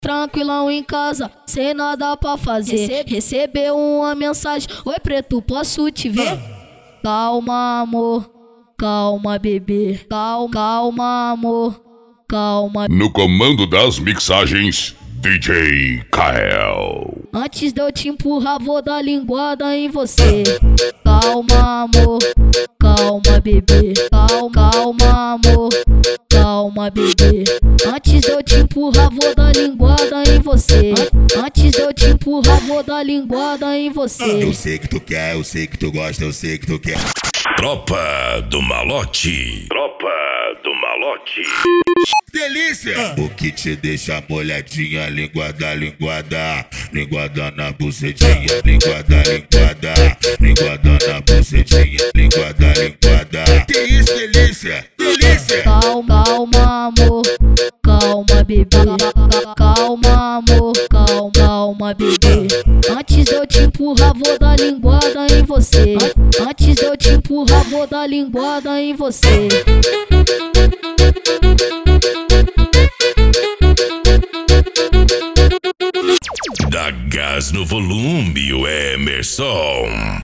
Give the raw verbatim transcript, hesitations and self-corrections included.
tranquilão em casa, sem nada pra fazer. Recebeu uma mensagem: oi preto, posso te ver? Calma amor, calma bebê, calma, calma amor, calma. No comando das mixagens, D J Kael. Antes de eu te empurrar, vou dar linguada em você. Calma amor, calma bebê, calma, calma amor, calma bebê. Antes de eu te empurrar, vou dar linguada em você. Antes de eu te empurrar, vou dar linguada em você. Eu sei que tu quer, eu sei que tu gosta, eu sei que tu quer. Tropa do Malote. Tropa do Malote. Delícia! O que te deixa molhadinha, linguada, linguada, linguada na bucetinha, linguada, linguada, linguada na bucetinha, linguada, linguada. Que isso, delícia? Delícia! Calma, calma amor, calma bebê, calma amor, calma, calma bebê. Antes de eu te empurrar, vou dar linguada em você. Antes de eu te empurrar, vou dar linguada em você. Dá gás no volume, o Emerson.